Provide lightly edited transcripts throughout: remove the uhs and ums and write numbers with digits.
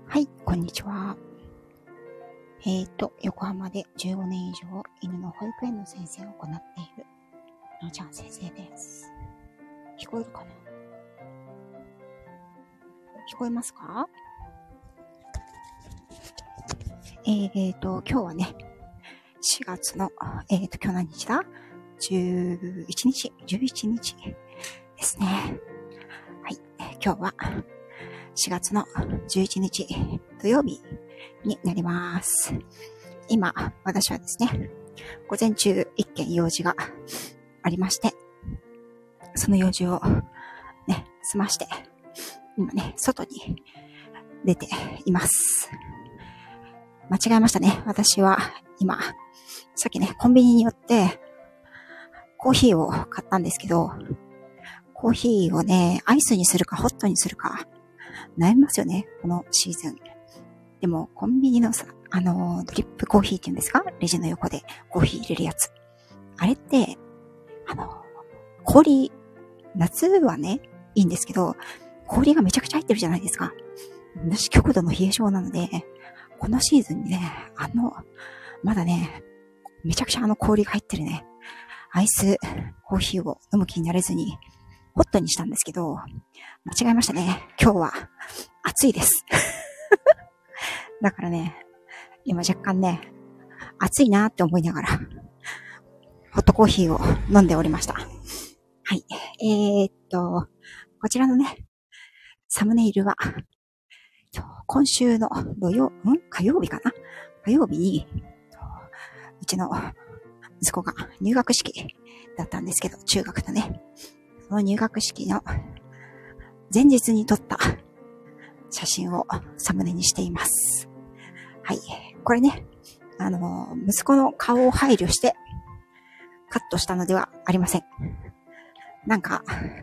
はい、こんにちは。横浜で15年以上犬の保育園の先生を行っているのちゃん先生です。聞こえるかな？聞こえますか？今日はね、4月の、今日何日だ？ 11日ですね。はい、今日は4月の11日土曜日になります。今、私はですね、午前中一件用事がありまして、その用事をね、済まして、今ね、外に出ています。間違えましたね。私は今、さっきね、コンビニに寄ってコーヒーを買ったんですけど、コーヒーをね、アイスにするかホットにするか悩みますよね、このシーズン。でも、コンビニのさ、ドリップコーヒーっていうんですか？レジの横でコーヒー入れるやつ。あれって、氷、夏はね、いいんですけど、氷がめちゃくちゃ入ってるじゃないですか。私、極度の冷え性なので、このシーズンにね、まだね、めちゃくちゃ氷が入ってるね、アイスコーヒーを飲む気になれずに、ホットにしたんですけど、間違えましたね。今日は暑いです。だからね、今若干ね、暑いなって思いながら、ホットコーヒーを飲んでおりました。はい。こちらのね、サムネイルは、今週の火曜日かな？火曜日に、うちの息子が入学式だったんですけど、中学のね、その入学式の前日に撮った写真をサムネにしています。はい。これね、息子の顔を配慮してカットしたのではありません。なんか、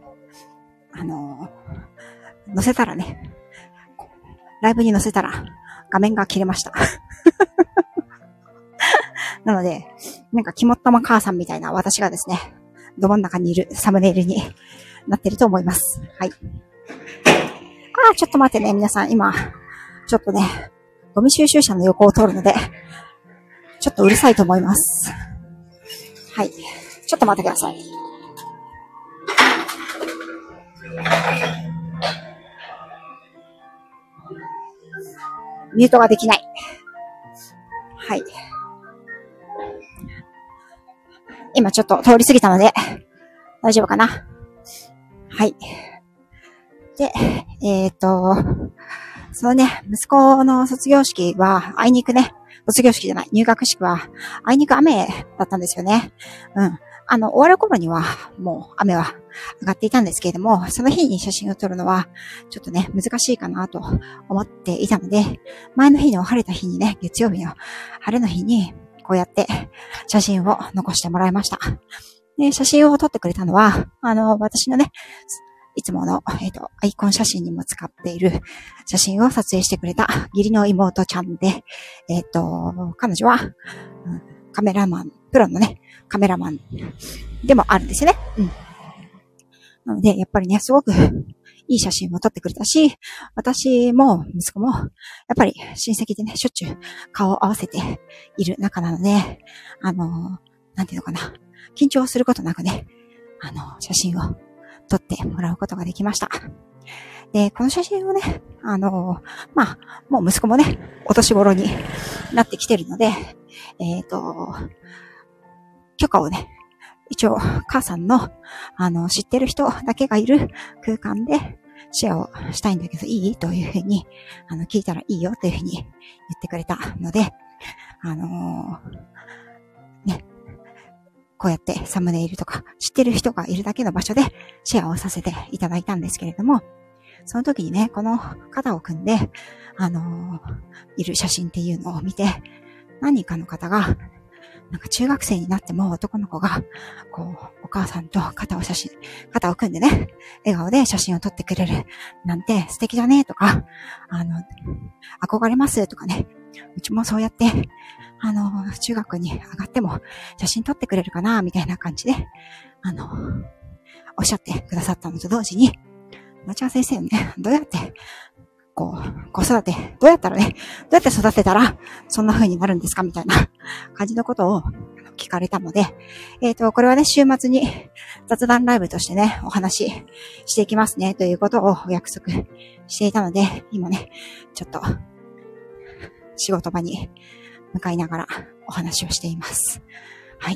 載せたらね、ライブに載せたら画面が切れました。なので、なんか肝っ玉母さんみたいな私がですね、ど真ん中にいるサムネイルになってると思います。はい。ちょっと待ってね、皆さん。今、ちょっとね、ゴミ収集車の横を通るので、ちょっとうるさいと思います。はい。ちょっと待ってください。ミュートができない。はい。今ちょっと通り過ぎたので、大丈夫かな？はい。で、そのね、息子の卒業式は、あいにくね、卒業式じゃない、入学式は、あいにく雨だったんですよね。終わる頃には、もう雨は上がっていたんですけれども、その日に写真を撮るのは、ちょっとね、難しいかなと思っていたので、前の日の晴れた日にね、月曜日の晴れの日に、こうやって写真を残してもらいました。で、写真を撮ってくれたのは、私のね、いつもの、アイコン写真にも使っている写真を撮影してくれた義理の妹ちゃんで、彼女は、カメラマン、プロのね、カメラマンでもあるんですよね。なので、やっぱりね、すごくいい写真を撮ってくれたし、私も息子も、やっぱり親戚でね、しょっちゅう顔を合わせている仲なので、なんていうのかな、緊張することなくね、写真を撮ってもらうことができました。で、この写真をね、もう息子もね、お年頃になってきてるので、許可をね、一応、母さんの、知ってる人だけがいる空間でシェアをしたいんだけどいい？というふうに、聞いたらいいよというふうに言ってくれたので、ね、こうやってサムネイルとか知ってる人がいるだけの場所でシェアをさせていただいたんですけれども、その時にね、この肩を組んで、いる写真っていうのを見て、何人かの方が、なんか中学生になっても男の子が、こう、お母さんと肩を組んでね、笑顔で写真を撮ってくれるなんて素敵だねとか、憧れますとかね、うちもそうやって、中学に上がっても写真撮ってくれるかなみたいな感じで、おっしゃってくださったのと同時に、町田先生ね、どうやって子育て、どうやって育てたら、そんな風になるんですかみたいな感じのことを聞かれたので、これはね、週末に雑談ライブとしてね、お話ししていきますね、ということをお約束していたので、今ね、ちょっと、仕事場に向かいながらお話をしています。はい。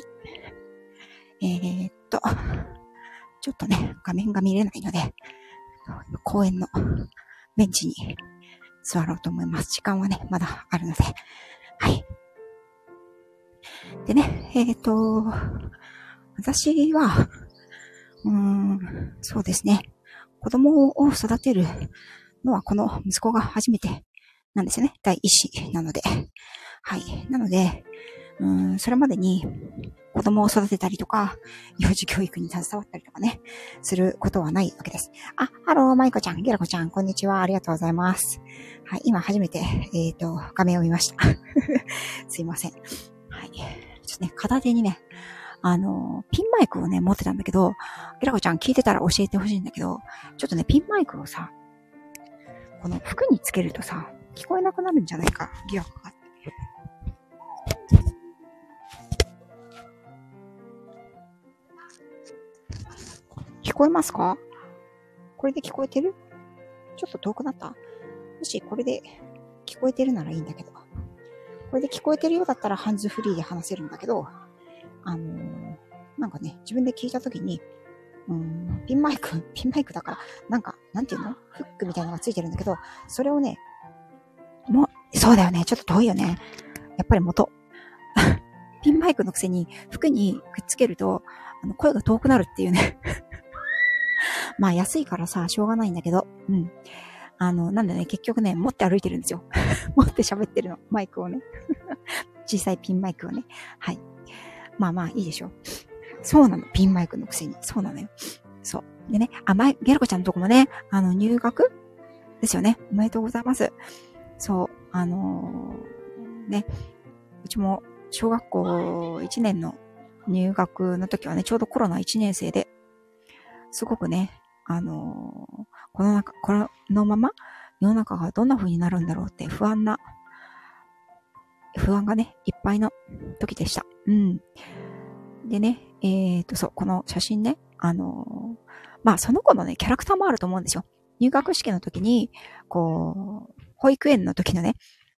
ちょっとね、画面が見れないので、公園のベンチに座ろうと思います。時間はね、まだあるので。はい。でね、私は、そうですね。子供を育てるのはこの息子が初めてなんですよね。第一子なので。はい。なので、それまでに子供を育てたりとか、幼児教育に携わったりとかね、することはないわけです。あ、ハロー、マイコちゃん、ゲラコちゃん、こんにちは。ありがとうございます。はい、今初めて、画面を見ました。すいません。はい。ちょっとね、片手にね、ピンマイクをね、持ってたんだけど、ゲラコちゃん聞いてたら教えてほしいんだけど、ちょっとね、ピンマイクをさ、この服につけるとさ、聞こえなくなるんじゃないか、疑惑があって。聞こえますか？これで聞こえてる？ちょっと遠くなった？もしこれで聞こえてるならいいんだけど。これで聞こえてるようだったらハンズフリーで話せるんだけど、なんかね、自分で聞いたときに、ピンマイクだから、なんか、なんていうの？フックみたいなのがついてるんだけど、それをね、そうだよね。ちょっと遠いよね。やっぱり元。ピンマイクのくせに服にくっつけると、声が遠くなるっていうね。まあ安いからさ、しょうがないんだけど、なんでね、結局ね、持って歩いてるんですよ。持って喋ってるの。マイクをね。小さいピンマイクをね。はい。まあまあいいでしょ。そうなの。ピンマイクのくせに。そうなのよ。そう。でね、ゲラコちゃんのとこもね、入学ですよね。おめでとうございます。そう。ね、うちも小学校1年の入学の時はね、ちょうどコロナ1年生で、すごくね、このまま世の中がどんな風になるんだろうって不安がね、いっぱいの時でした。でね、そう、この写真ね、まあその子のね、キャラクターもあると思うんですよ。入学式の時に、こう、保育園の時のね、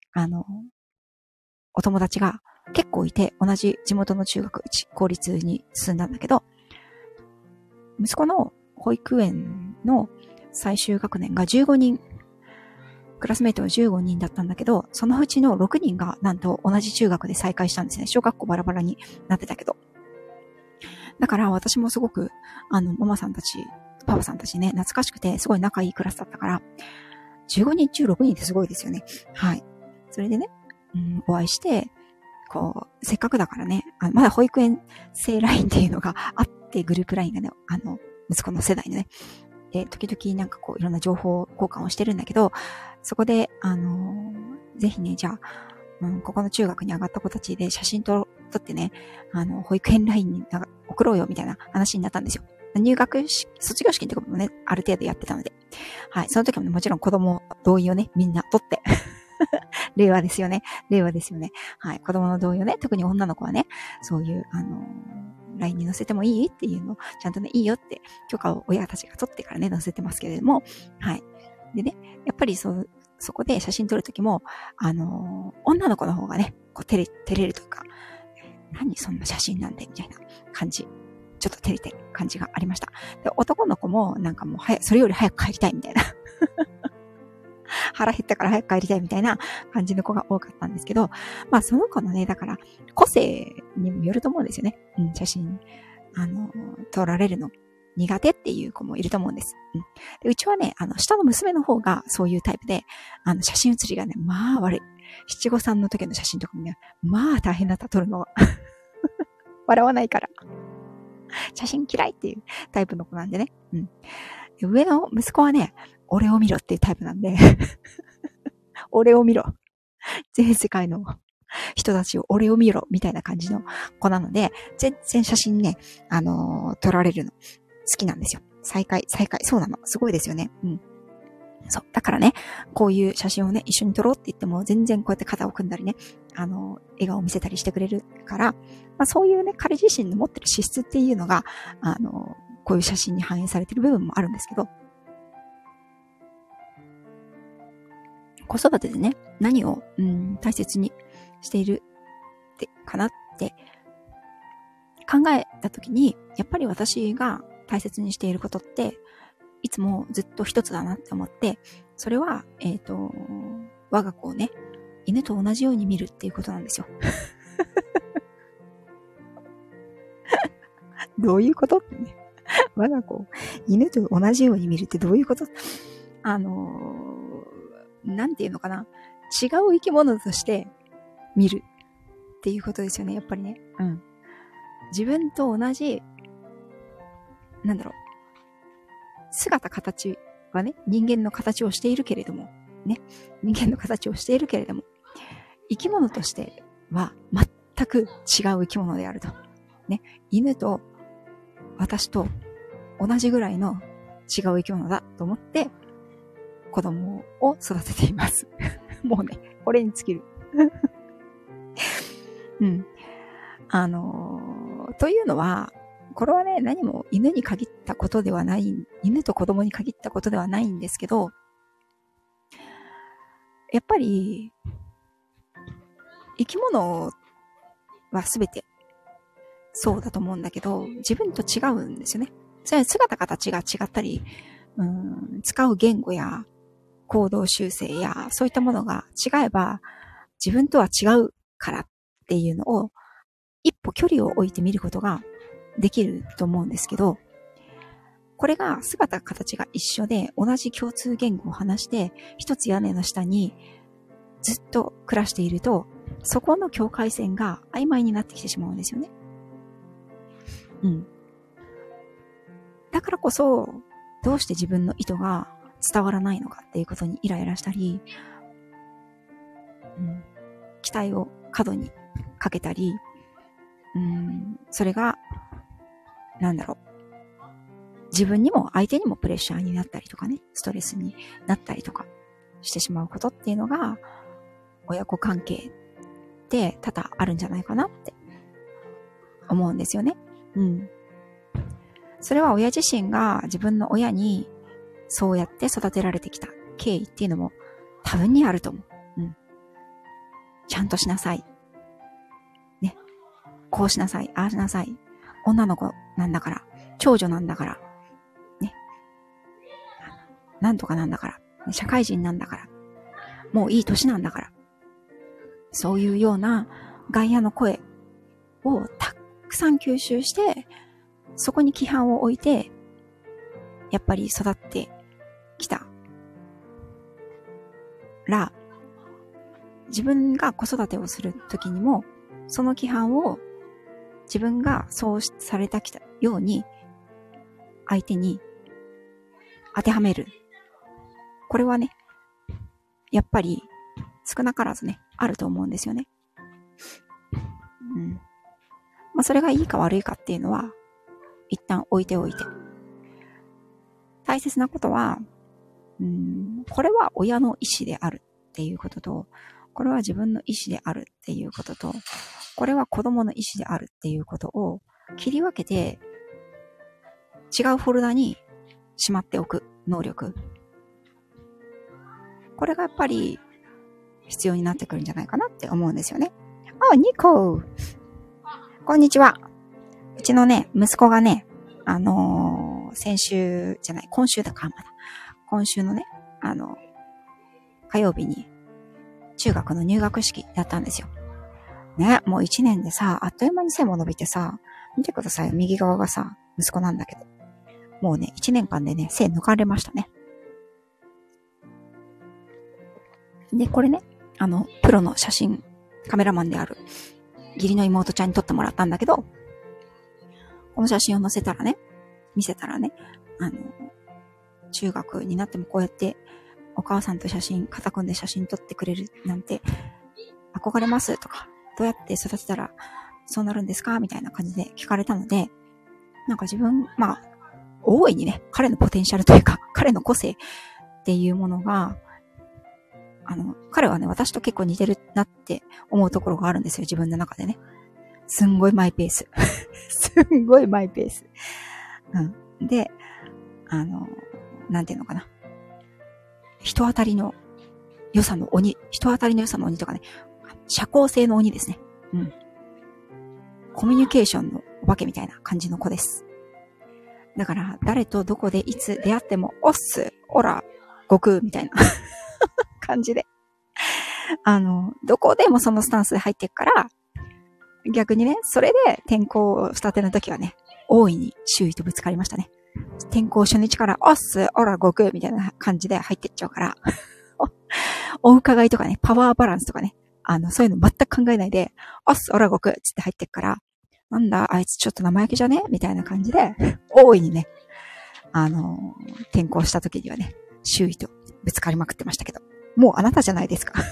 お友達が結構いて、同じ地元の中学、公立に進んだんだけど、息子の保育園の最終学年が15人、クラスメイトが15人だったんだけど、そのうちの6人がなんと同じ中学で再会したんですね。小学校バラバラになってたけど。だから私もすごく、ママさんたち、パパさんたちね、懐かしくて、すごい仲いいクラスだったから、15人中6人ってすごいですよね。はい。それでね、お会いして、こう、せっかくだからね、まだ保育園生ラインっていうのがあって、グループラインがね、息子の世代でね、で、時々なんかこう、いろんな情報交換をしてるんだけど、そこで、ぜひね、じゃあ、ここの中学に上がった子たちで写真撮ってね、保育園ラインに送ろうよみたいな話になったんですよ。入学式、卒業式のところもね、ある程度やってたので。はい。その時もね、もちろん子供同意をね、みんな取って。令和ですよね。令和ですよね。はい。子供の同意をね、特に女の子はね、そういう、LINE に載せてもいいっていうのを、ちゃんとね、いいよって許可を親たちが取ってからね、載せてますけれども、はい。でね、やっぱりそこで写真撮るときも、女の子の方がね、こう照れるというか、何そんな写真なんでみたいな感じ。ちょっと照れてる感じがありました。で、男の子もなんかもうそれより早く帰りたいみたいな。腹減ったから早く帰りたいみたいな感じの子が多かったんですけど、まあその子のね、だから個性にもよると思うんですよね。写真、撮られるの苦手っていう子もいると思うんです。でうちはね、下の娘の方がそういうタイプで、写真写りがね、まあ悪い。七五三の時の写真とかもね、まあ大変だった撮るのは。笑わないから。写真嫌いっていうタイプの子なんでね。上の息子はね、俺を見ろっていうタイプなんで。俺を見ろ。全世界の人たちを俺を見ろみたいな感じの子なので、全然写真ね、撮られるの好きなんですよ。再会。そうなの。すごいですよね。 そう。だからね、こういう写真をね、一緒に撮ろうって言っても、全然こうやって肩を組んだりね、笑顔を見せたりしてくれるから、そういうね、彼自身の持ってる資質っていうのが、こういう写真に反映されてる部分もあるんですけど、子育てでね、何を、大切にしているってかなって考えたときに、やっぱり私が大切にしていることって、いつもずっと一つだなって思って、それは、我が子をね、犬と同じように見るっていうことなんですよ。どういうことってね。我が子を犬と同じように見るってどういうことなんていうのかな。違う生き物として見るっていうことですよね、やっぱりね。自分と同じ、姿形はね、人間の形をしているけれども、人間の形をしているけれども、生き物としては全く違う生き物であると。犬と私と同じぐらいの違う生き物だと思って、子供を育てています。もうね、これに尽きる。というのは、これはね、何も犬に限ったことではない、犬と子供に限ったことではないんですけど、やっぱり、生き物はすべてそうだと思うんだけど、自分と違うんですよね。それは姿形が違ったり、使う言語や行動修正やそういったものが違えば、自分とは違うからっていうのを一歩距離を置いてみることができると思うんですけど、これが姿形が一緒で同じ共通言語を話して一つ屋根の下にずっと暮らしていると、そこの境界線が曖昧になってきてしまうんですよね。だからこそ、どうして自分の意図が伝わらないのかっていうことにイライラしたり、期待を過度にかけたり、それが、自分にも相手にもプレッシャーになったりとかね、ストレスになったりとかしてしまうことっていうのが、親子関係で多々あるんじゃないかなって思うんですよね。それは親自身が自分の親にそうやって育てられてきた経緯っていうのも多分にあると思う。ちゃんとしなさい。ね。こうしなさい。ああしなさい。女の子なんだから。長女なんだから。ね。なんとかなんだから。社会人なんだから。もういい年なんだから。そういうような外野の声をたくさん吸収して、そこに規範を置いて、やっぱり育ってきたら、自分が子育てをするときにも、その規範を自分がそうされたきたように、相手に当てはめる。これはね、やっぱり少なからずね、あると思うんですよね。それがいいか悪いかっていうのは、一旦置いておいて。大切なことは、これは親の意思であるっていうことと、これは自分の意思であるっていうことと、これは子供の意思であるっていうことを切り分けて、違うフォルダにしまっておく能力。これがやっぱり必要になってくるんじゃないかなって思うんですよね。ニコー。こんにちは。うちのね、息子がね、今週だかまだ。今週のね、火曜日に中学の入学式だったんですよ。ね、もう1年でさ、あっという間に背も伸びてさ、見てください。右側がさ、息子なんだけど。もうね、1年間でね、背抜かれましたね。で、これね、プロの写真、カメラマンである、義理の妹ちゃんに撮ってもらったんだけど、この写真を見せたらね、中学になってもこうやってお母さんと肩組んで写真撮ってくれるなんて憧れますとか、どうやって育てたらそうなるんですかみたいな感じで聞かれたので、自分、大いにね、彼のポテンシャルというか、彼の個性っていうものが、彼はね、私と結構似てるなって思うところがあるんですよ、自分の中でね。すんごいマイペース。すんごいマイペース。うん。で、なんていうのかな。人当たりの良さの鬼とかね、社交性の鬼ですね。うん。コミュニケーションのお化けみたいな感じの子です。だから、誰とどこでいつ出会っても、おっす、オラ、悟空みたいな感じで。どこでもそのスタンスで入っていくから、逆にね、それで転校したての時はね、大いに周囲とぶつかりましたね。転校初日から、おっす、オラ、悟空みたいな感じで入っていっちゃうから、お伺いとかね、パワーバランスとかね、そういうの全く考えないで、おっす、オラ、悟空つって入っていくから、なんだ、あいつちょっと生焼けじゃねみたいな感じで、大いにね、転校した時にはね、周囲とぶつかりまくってましたけど、もうあなたじゃないですか。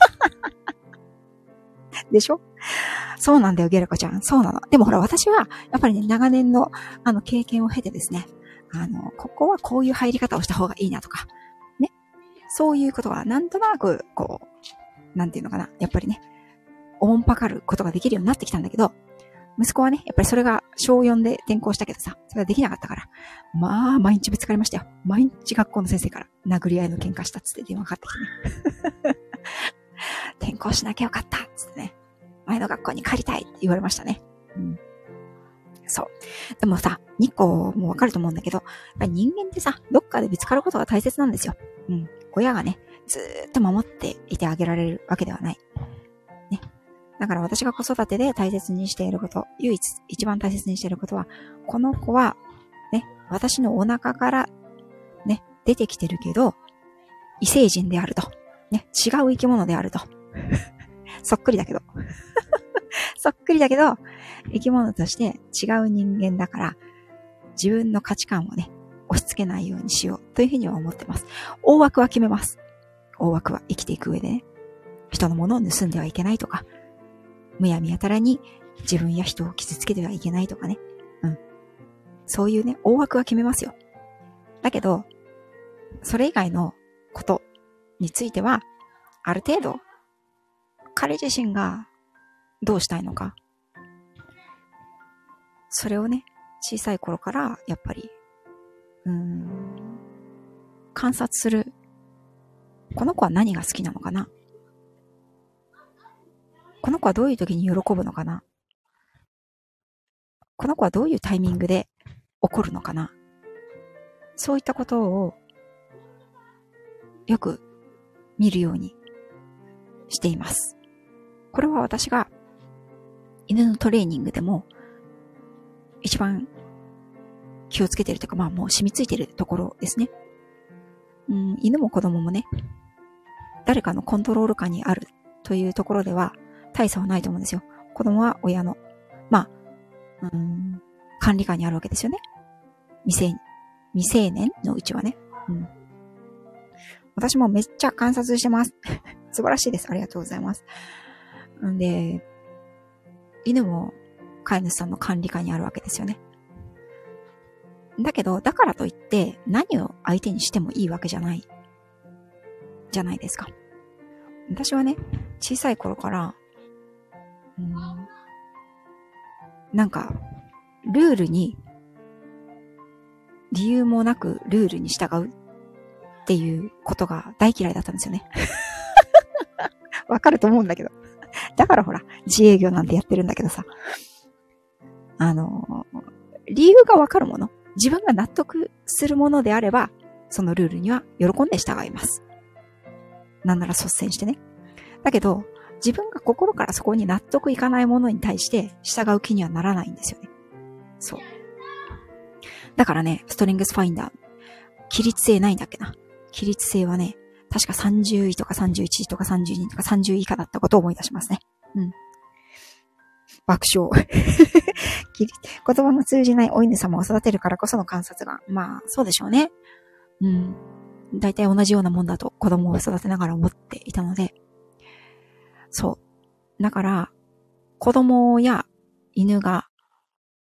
でしょ？そうなんだよ、ゲルコちゃん。そうなの。でもほら、私は、やっぱりね、長年の、経験を経てですね、ここはこういう入り方をした方がいいなとか、ね。そういうことは、なんとなく、こう、なんていうのかな。やっぱりね、おもんぱかることができるようになってきたんだけど、息子はね、やっぱりそれが小4で転校したけどさ、それができなかったから、まあ、毎日ぶつかりましたよ。毎日学校の先生から殴り合いの喧嘩したっつって電話かかってきてね。転校しなきゃよかったっつってね。前の学校に帰りたいって言われましたね。うん。そう。でもさ、2個もわかると思うんだけど、やっぱり人間ってさ、どっかでぶつかることが大切なんですよ。うん。親がね、ずーっと守っていてあげられるわけではない。ね。だから私が子育てで大切にしていること、唯一一番大切にしていることは、この子は、ね、私のお腹からね、出てきてるけど、異星人であると。ね、違う生き物であると。そっくりだけど。そっくりだけど、生き物として違う人間だから、自分の価値観をね、押し付けないようにしようというふうには思ってます。大枠は決めます。大枠は生きていく上でね、人のものを盗んではいけないとか、むやみやたらに自分や人を傷つけてはいけないとかね。うん。そういうね、大枠は決めますよ。だけど、それ以外のことについては、ある程度、彼自身がどうしたいのか。それをね、小さい頃からやっぱり、観察する。この子は何が好きなのかな？この子はどういう時に喜ぶのかな？この子はどういうタイミングで怒るのかな？そういったことをよく見るようにしています。これは私が犬のトレーニングでも一番気をつけてるというか、まあもう染みついてるところですね。犬も子供もね、誰かのコントロール下にあるというところでは大差はないと思うんですよ。子供は親の、まあ、管理下にあるわけですよね。未成年のうちはね。私もめっちゃ観察してます。素晴らしいです。ありがとうございます。んで、犬も飼い主さんの管理下にあるわけですよね。だけど、だからといって何を相手にしてもいいわけじゃない。じゃないですか。私はね、小さい頃から、なんか、ルールに、理由もなくルールに従うっていうことが大嫌いだったんですよね。わかると思うんだけど。だからほら、自営業なんてやってるんだけどさ。理由がわかるもの、自分が納得するものであれば、そのルールには喜んで従います。なんなら率先してね。だけど、自分が心からそこに納得いかないものに対して従う気にはならないんですよね。そう。だからね、ストリングスファインダー、起立性ないんだっけな。起立性はね、確か30位とか31位とか32位とか30位以下だったことを思い出しますね。爆笑。言葉の通じないお犬様を育てるからこその観察が。まあ、そうでしょうね。大体同じようなもんだと子供を育てながら思っていたので。そう。だから、子供や犬が、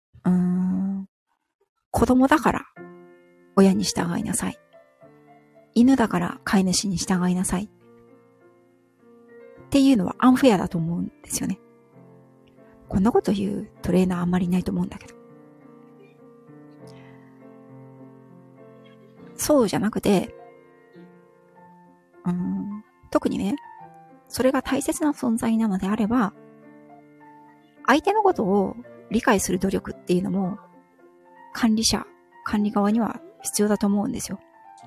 子供だから親に従いなさい。 犬だから飼い主に従いなさいっていうのはアンフェアだと思うんですよね。こんなこと言うトレーナーあんまりいないと思うんだけど。そうじゃなくて、特にね、それが大切な存在なのであれば、相手のことを理解する努力っていうのも、管理側には必要だと思うんですよ。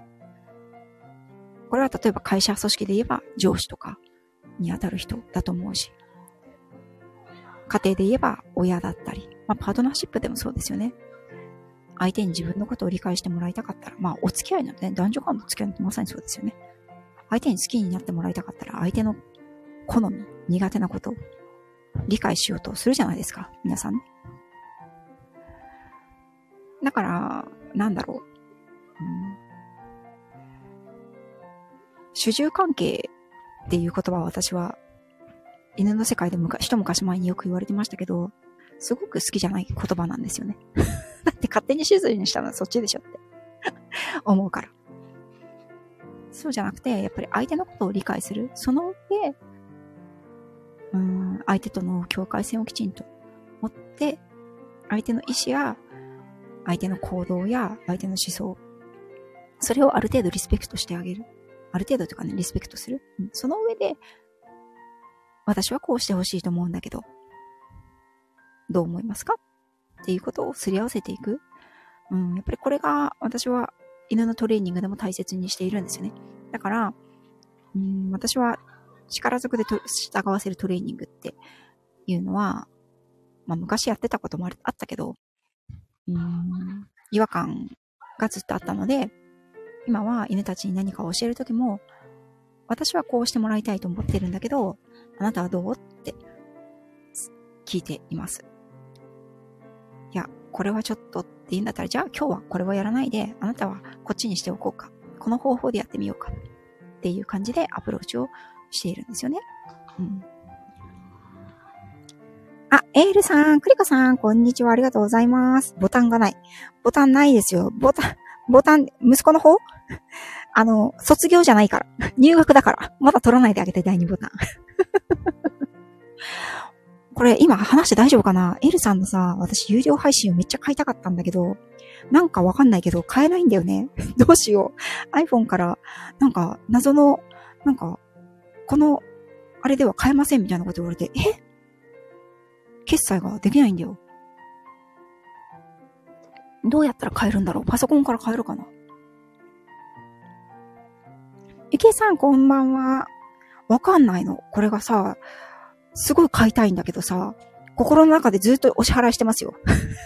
これは例えば会社組織で言えば上司とかに当たる人だと思うし、家庭で言えば親だったり、パートナーシップでもそうですよね。相手に自分のことを理解してもらいたかったら、お付き合いなんてね、男女間の付き合いってまさにそうですよね。相手に好きになってもらいたかったら、相手の好み、苦手なことを理解しようとするじゃないですか、皆さんね。だから、主従関係っていう言葉は私は犬の世界で一昔前によく言われてましたけど、すごく好きじゃない言葉なんですよね。だって勝手に主従にしたのはそっちでしょって思うから。そうじゃなくて、やっぱり相手のことを理解する。その上、相手との境界線をきちんと持って、相手の意思や、相手の行動や、相手の思想、それをある程度リスペクトしてあげる。ある程度というかね、リスペクトする。その上で、私はこうしてほしいと思うんだけど、どう思いますかっていうことをすり合わせていく。やっぱりこれが私は犬のトレーニングでも大切にしているんですよね。だから、私は力ずくで従わせるトレーニングっていうのは、昔やってたこともあったけど、違和感がずっとあったので、今は犬たちに何かを教えるときも、私はこうしてもらいたいと思ってるんだけど、あなたはどうって聞いています。いや、これはちょっとって言うんだったら、じゃあ今日はこれはやらないで、あなたはこっちにしておこうか。この方法でやってみようか。っていう感じでアプローチをしているんですよね。エールさん、クリコさん、こんにちは。ありがとうございます。ボタンがない。ボタンないですよ。ボタン、息子の方卒業じゃないから。入学だから。まだ取らないであげて、第2ボタン。これ、今話して大丈夫かな？エールさんのさ、私有料配信をめっちゃ買いたかったんだけど、なんかわかんないけど、買えないんだよね。どうしよう。iPhone から、謎の、この、あれでは買えませんみたいなこと言われて、決済ができないんだよ。どうやったら買えるんだろう？パソコンから買えるかな？ゆきえさん、こんばんは。わかんないの。これがさ、すごい買いたいんだけどさ、心の中でずっとお支払いしてますよ。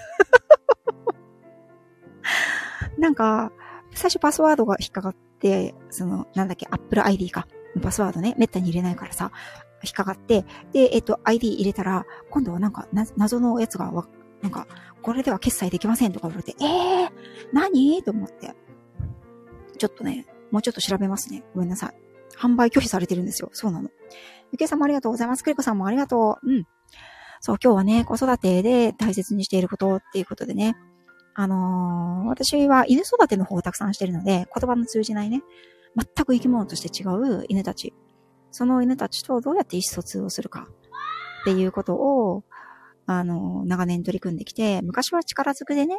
最初パスワードが引っかかって、Apple ID か。パスワードね、めったに入れないからさ、引っかかって、で、ID 入れたら、今度は謎のやつが、これでは決済できませんとか言われて、何と思って。ちょっとね、もうちょっと調べますね。ごめんなさい。販売拒否されてるんですよ。そうなの。ゆけいさんもありがとうございます。クリコさんもありがとう。そう、今日はね、子育てで大切にしていることっていうことでね。私は犬育ての方をたくさんしてるので、言葉の通じないね、全く生き物として違う犬たち。その犬たちとどうやって意思疎通をするかっていうことを、長年取り組んできて、昔は力ずくでね、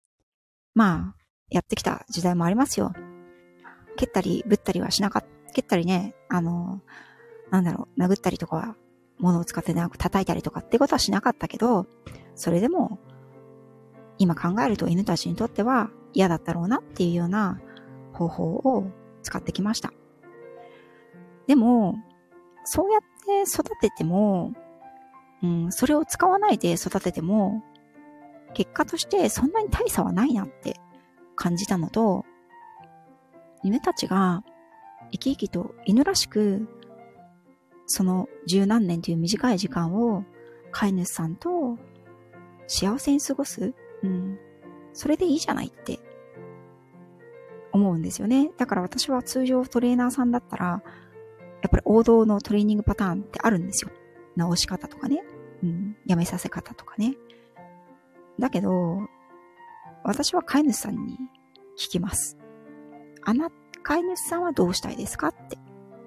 やってきた時代もありますよ。蹴ったり、ぶったりはしなかった。蹴ったりね、殴ったりとかは、物を使って叩いたりとかってことはしなかったけど、それでも、今考えると犬たちにとっては嫌だったろうなっていうような方法を使ってきました。でも、そうやって育てても、それを使わないで育てても、結果としてそんなに大差はないなって感じたのと、犬たちが生き生きと犬らしく、その十何年という短い時間を飼い主さんと幸せに過ごす、それでいいじゃないって思うんですよね。だから私は通常トレーナーさんだったら、やっぱり王道のトレーニングパターンってあるんですよ。直し方とかね、やめさせ方とかね。だけど、私は飼い主さんに聞きます。 飼い主さんはどうしたいですかって。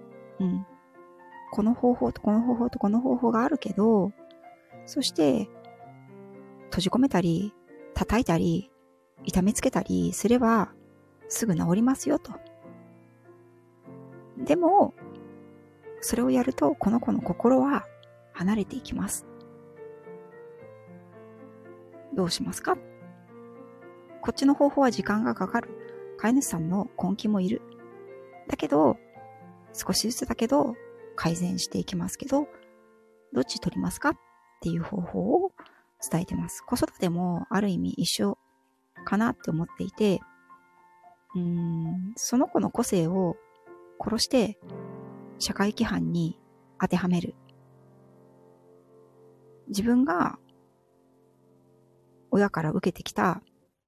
この方法とこの方法とこの方法があるけど、そして、閉じ込めたり、叩いたり、痛めつけたりすれば、すぐ治りますよと。でも、それをやると、この子の心は離れていきます。どうしますか？こっちの方法は時間がかかる。飼い主さんの根気もいる。だけど、少しずつだけど、改善していきますけど、どっち取りますかっていう方法を伝えてます。子育てもある意味一緒かなって思っていて、その子の個性を殺して社会規範に当てはめる。自分が親から受けてきた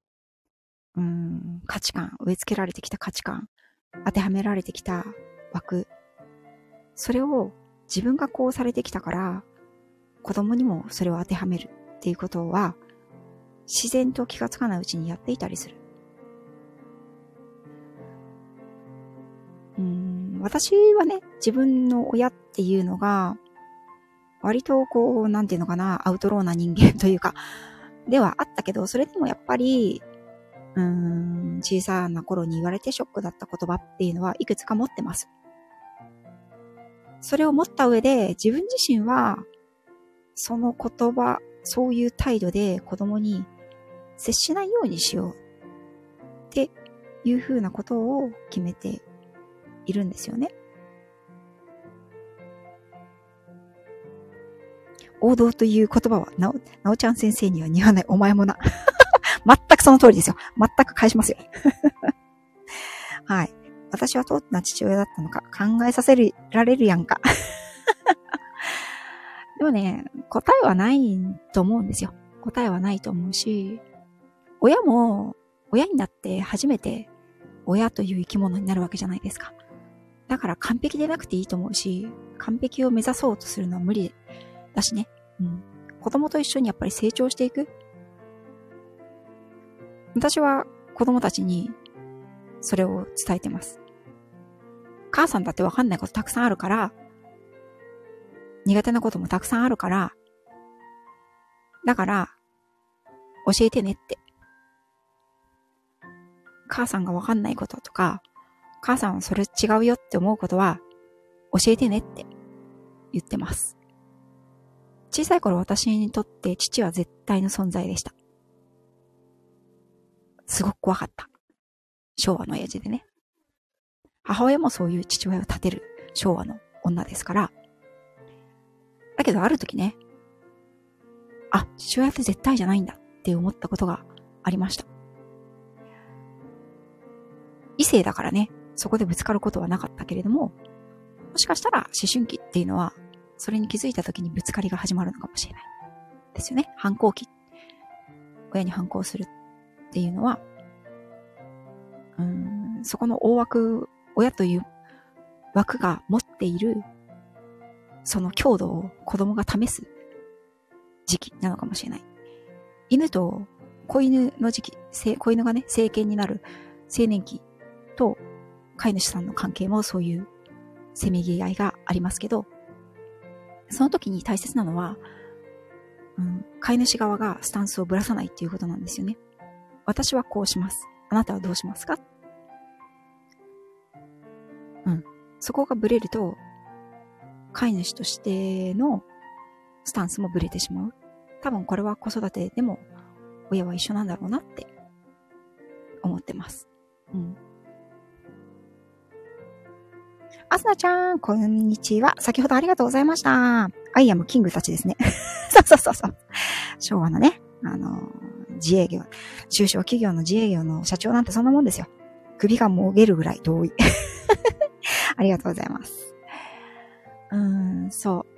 価値観、植え付けられてきた価値観、当てはめられてきた枠、それを自分がこうされてきたから子供にもそれを当てはめるっていうことは自然と気がつかないうちにやっていたりする。私はね、自分の親っていうのが割とこう、なんていうのかな、アウトローな人間というかではあったけど、それでもやっぱり小さな頃に言われてショックだった言葉っていうのはいくつか持ってます。それを持った上で自分自身はその言葉、そういう態度で子供に接しないようにしようっていうふうなことを決めているんですよね。王道という言葉はなおちゃん先生には似合わない。お前もな。全くその通りですよ。全く返しますよ。はい。私はどんな父親だったのか考えさせられるやんか。でもね、答えはないと思うんですよ。答えはないと思うし、親も親になって初めて親という生き物になるわけじゃないですか。だから完璧でなくていいと思うし、完璧を目指そうとするのは無理だしね。子供と一緒にやっぱり成長していく。私は子供たちにそれを伝えてます。母さんだってわかんないことたくさんあるから、苦手なこともたくさんあるから、だから、教えてねって。母さんがわかんないこととか、母さんはそれ違うよって思うことは、教えてねって言ってます。小さい頃私にとって父は絶対の存在でした。すごく怖かった。昭和の親父でね。母親もそういう父親を立てる昭和の女ですから。だけどある時ね、父親って絶対じゃないんだって思ったことがありました。異性だからね、そこでぶつかることはなかったけれども、もしかしたら思春期っていうのは、それに気づいた時にぶつかりが始まるのかもしれない。ですよね。反抗期。親に反抗するっていうのは、そこの大枠、親という枠が持っている、その強度を子供が試す時期なのかもしれない。犬と子犬の時期、子犬がね、成犬になる青年期と飼い主さんの関係もそういうせめぎ合いがありますけど、その時に大切なのは、飼い主側がスタンスをぶらさないっていうことなんですよね。私はこうします。あなたはどうしますか？そこがブレると、飼い主としてのスタンスもブレてしまう。多分これは子育てでも親は一緒なんだろうなって思ってます。あすなちゃん、こんにちは。先ほどありがとうございました。アイアムキングたちですね。そう。昭和のね、自営業、中小企業の自営業の社長なんてそんなもんですよ。首がもげるぐらい遠い。ありがとうございます。そう。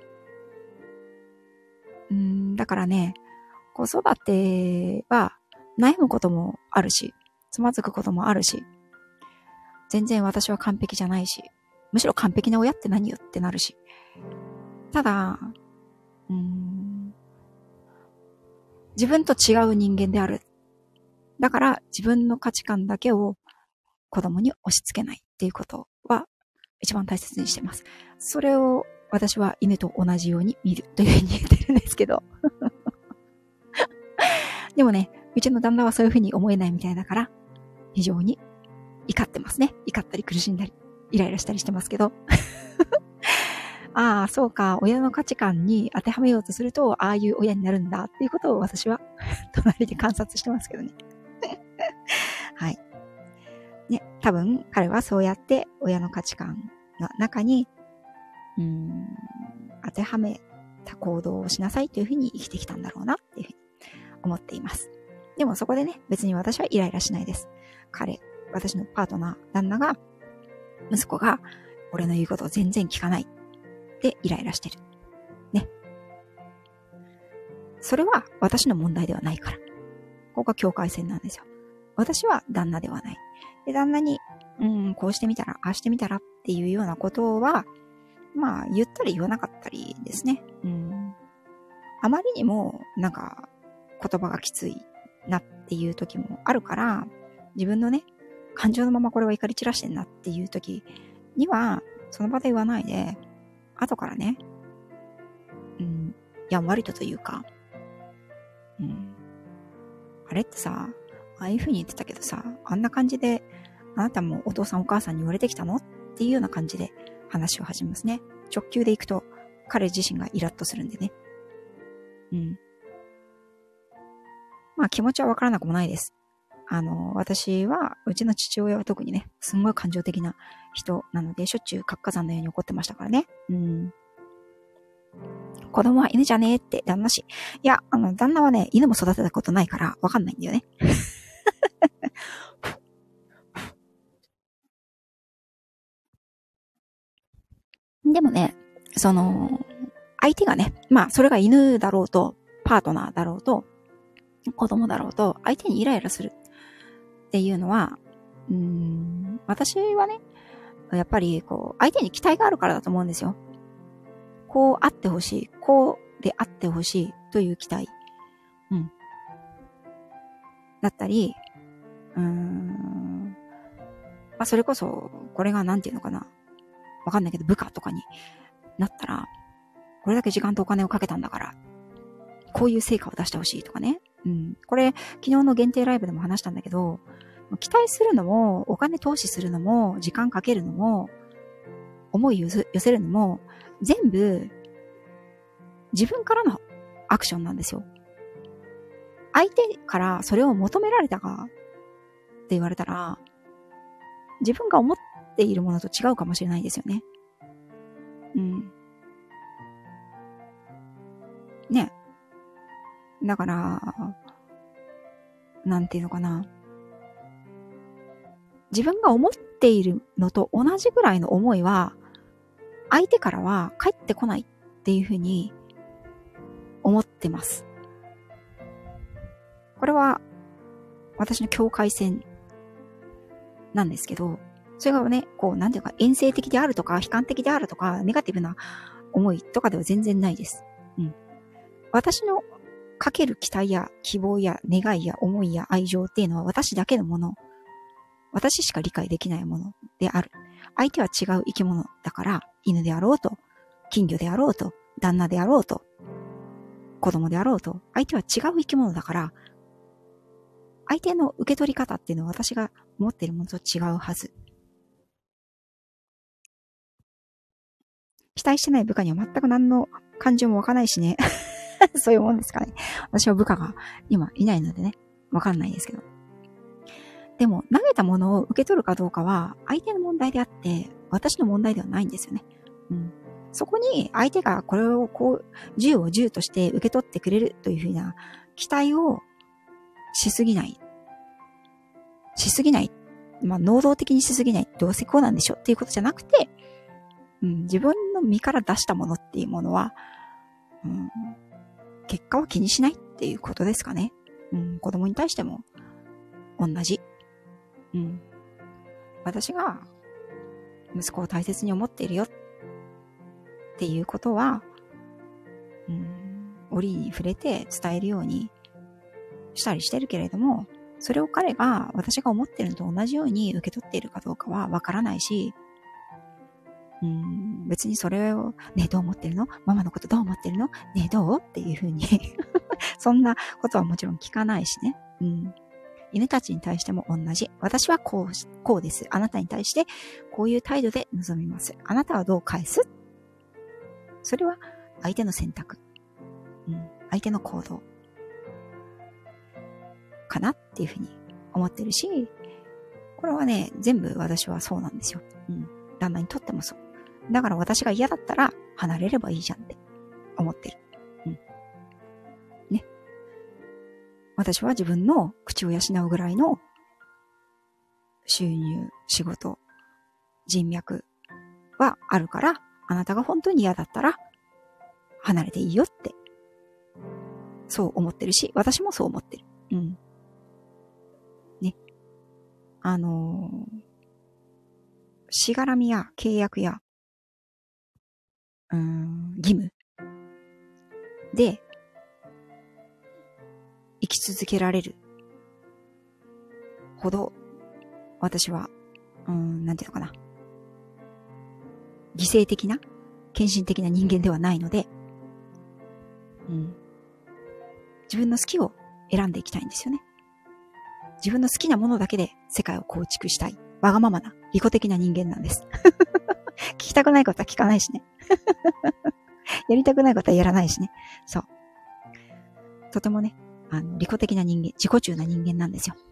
だからね、子育ては悩むこともあるし、つまずくこともあるし、全然私は完璧じゃないし、むしろ完璧な親って何よってなるし。ただ、自分と違う人間である。だから自分の価値観だけを子供に押し付けない。 ていうことは一番大切にしてます。それを私は犬と同じように見るというふうに言ってるんですけど。でもね、うちの旦那はそういうふうに思えないみたいだから、非常に怒ってますね。怒ったり苦しんだり、イライラしたりしてますけど。ああ、そうか、親の価値観に当てはめようとすると、ああいう親になるんだっていうことを私は隣で観察してますけどね。はい。ね、多分彼はそうやって親の価値観の中に、当てはめた行動をしなさいというふうに生きてきたんだろうなっていうふうに思っています。でもそこでね、別に私はイライラしないです。私のパートナー、旦那が、息子が俺の言うことを全然聞かないでイライラしてる。ね。それは私の問題ではないから。ここが境界線なんですよ。私は旦那ではない。で、旦那に、こうしてみたら、ああしてみたらっていうようなことは、まあ、言ったり言わなかったりですね。あまりにも、なんか、言葉がきついなっていう時もあるから、自分のね、感情のままこれは怒り散らしてんなっていう時には、その場で言わないで、後からね、やんわりというか、あれってさ、ああいう風に言ってたけどさ、あんな感じで、あなたもお父さんお母さんに言われてきたのっていうような感じで話を始めますね。直球でいくと、彼自身がイラッとするんでね。まあ気持ちはわからなくもないです。私は、うちの父親は特にね、すんごい感情的な人なので、しょっちゅう活火山のように怒ってましたからね。子供は犬じゃねえって旦那し。いや、旦那はね、犬も育てたことないから、わかんないんだよね。でもね、相手がね、まあ、それが犬だろうと、パートナーだろうと、子供だろうと、相手にイライラするっていうのは、私はね、やっぱり、相手に期待があるからだと思うんですよ。こうあってほしい。こうであってほしいという期待。だったり、まあ、それこそ、これがなんていうのかな。わかんないけど、部下とかになったら、これだけ時間とお金をかけたんだから、こういう成果を出してほしいとかね。これ、昨日の限定ライブでも話したんだけど、期待するのも、お金投資するのも、時間かけるのも、思い寄せるのも、全部、自分からのアクションなんですよ。相手からそれを求められたかって言われたら、自分が思っているものと違うかもしれないですよね。ね。だから、なんていうのかな。自分が思っているのと同じぐらいの思いは、相手からは返ってこないっていうふうに思ってます。これは私の境界線なんですけど、それがね、なんていうか、遠征的であるとか、悲観的であるとか、ネガティブな思いとかでは全然ないです。私のかける期待や希望や願いや思いや愛情っていうのは私だけのもの。私しか理解できないものである。相手は違う生き物だから、犬であろうと、金魚であろうと、旦那であろうと、子供であろうと、相手は違う生き物だから、相手の受け取り方っていうのは私が持っているものと違うはず。期待してない部下には全く何の感情も湧かないしね。そういうもんですかね。私は部下が今いないのでね、わかんないですけど。でも、投げたものを受け取るかどうかは、相手の問題であって、私の問題ではないんですよね。そこに、相手がこれを銃を銃として受け取ってくれるというふうな期待をしすぎない。まあ、能動的にしすぎない。どうせこうなんでしょっていうことじゃなくて、自分の身から出したものっていうものは、結果は気にしないっていうことですかね。子供に対しても同じ。私が息子を大切に思っているよっていうことは、折に触れて伝えるようにしたりしてるけれども、 それを彼が私が思ってるのと同じように受け取っているかどうかはわからないし、別にそれを、ね、どう思ってるの？ママのことどう思ってるの？ね、どう？っていうふうにそんなことはもちろん聞かないしね。犬たちに対しても同じ。私はこうです。あなたに対してこういう態度で臨みます。あなたはどう返す？それは相手の選択。相手の行動。かなっていうふうに思ってるし、これはね、全部私はそうなんですよ。旦那にとってもそう。だから私が嫌だったら離れればいいじゃんって思ってる。ね。私は自分の口を養うぐらいの収入、仕事、人脈はあるから、あなたが本当に嫌だったら離れていいよって、そう思ってるし、私もそう思ってる。ね。しがらみや契約や、義務で生き続けられるほど、私は、なんていうのかな。犠牲的な、献身的な人間ではないので、自分の好きを選んでいきたいんですよね。自分の好きなものだけで世界を構築したい。わがままな、利己的な人間なんです。聞きたくないことは聞かないしね。やりたくないことはやらないしね。そう。とてもね、利己的な人間、自己中な人間なんですよ。